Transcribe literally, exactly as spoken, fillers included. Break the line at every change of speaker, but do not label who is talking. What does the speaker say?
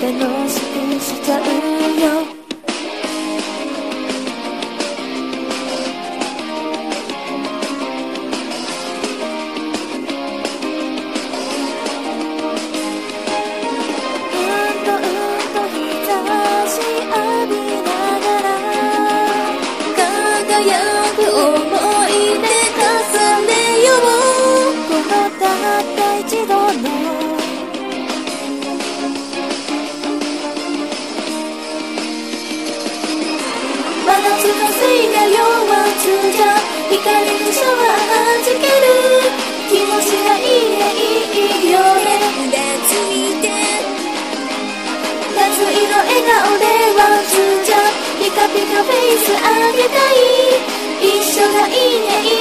楽しくしちゃうよ。夏のせいが夜は通じゃ光のシャワーはじける気持ちがいいねいいよね夏見て夏色笑顔では通じゃピカピカフェイスあげたい一緒がいいね